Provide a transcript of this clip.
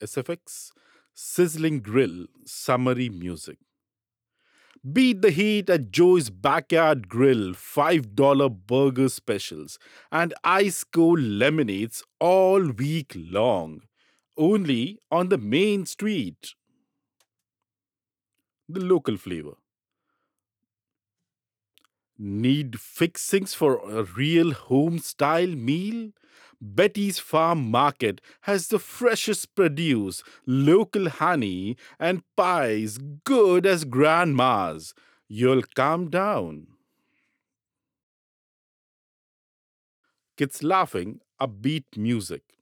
SFX, sizzling grill, summery music. Beat the heat at Joe's Backyard Grill, $5 burger specials, and ice cold lemonades all week long. Only on the main street. The local flavor. Need fixings for a real home style meal? Betty's Farm Market has the freshest produce, local honey, and pies good as grandma's. You'll calm down. Kids laughing, upbeat music.